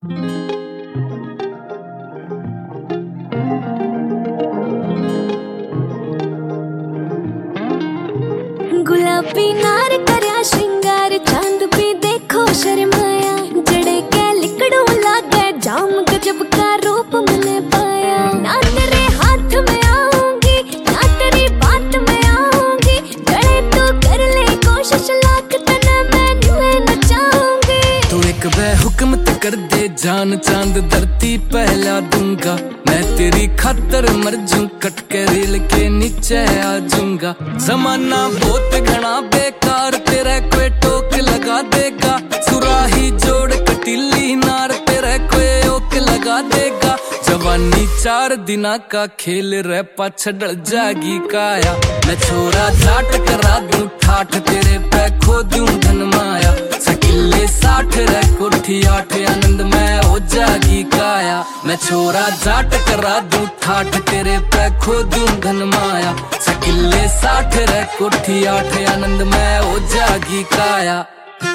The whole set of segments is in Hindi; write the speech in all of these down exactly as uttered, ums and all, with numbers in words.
गुलाबी नार करया श्रृंगार चांद भी देखो शर्माया जड़े के लिकड़ों लागे जाम गजब का रूप मैंने पाया। ना तेरे हाथ में आऊंगी ना तेरी बात में आऊंगी जड़े तू कर ले कोशिश लाख तना मैं नुए नचाऊंगी। तू एक बेहुक्म ते कर दे जान चांद धरती पहला दूंगा मैं तेरी खातर मर जूं कट के रेल के नीचे आ जाऊंगा। जमाना बहुत घना बेकार तेरे कोई टोक लगा देगा सुराही जोड़ कटीली नार तेरे कोई ओक लगा देगा। जवानी चार दिना का खेल रे पाछ डल जागी काया मैं छोरा जाट करा दूं ठाठ तेरे पे खो दूं धन माया। सकिले साठ रे कोठी आठ आनंद में हो जागी काया मैं छोरा जाट करा दूं ठाठ तेरे पे खो दूं धन माया। सकिले साठ रे कोठी आठ आनंद में हो जागी काया।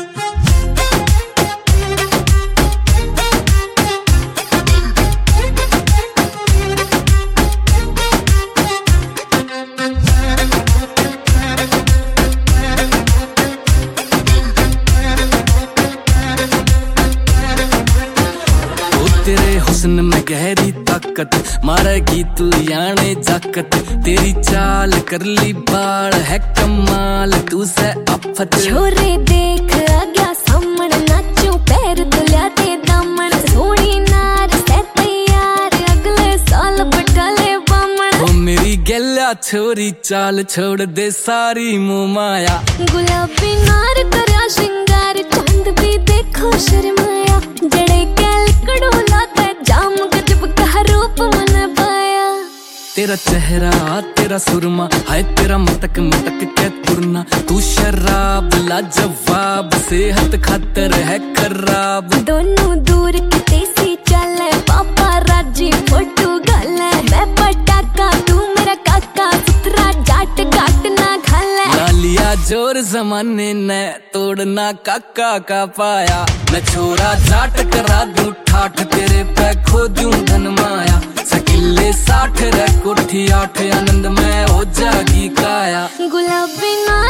तेरे हुस्न में गहरी ताकत मारेगी तू याने जाकत तेरी चाल कर ली बाल है कमाल तू से आफत। छोरे देख आ गया सामने नाचू पैर तुलिया ते दामन सोनी नार से तैयार अगले साल बटले बामन। ओ मेरी गैला छोरी चाल छोड़ दे सारी मोह माया। गुलाबी नार करया श्रृंगार चांद भी देखो शर्माया जड़े के लिकड़ों लागे जाम गजब का रूप मैंने पाया। तेरा चेहरा तेरा सुरमा हाय तेरा मटक मटक के तुरना तू शराब लाजवाब सेहत खातर है खराब। दोनों दूर किते सी चले पापा राजी फोटो गले मैं पटाका तू मेरा काका सुतरा जाट गाट ना घले। लालिया जोर जमाने ने तोड़ना काका का पाया मैं छोरा जाट करा दूं ठाठ तेरे पे खो दूं धन माया। सकिले साठ रे कोठी आठ आनंद में हो जागी काया। गुलाबी ना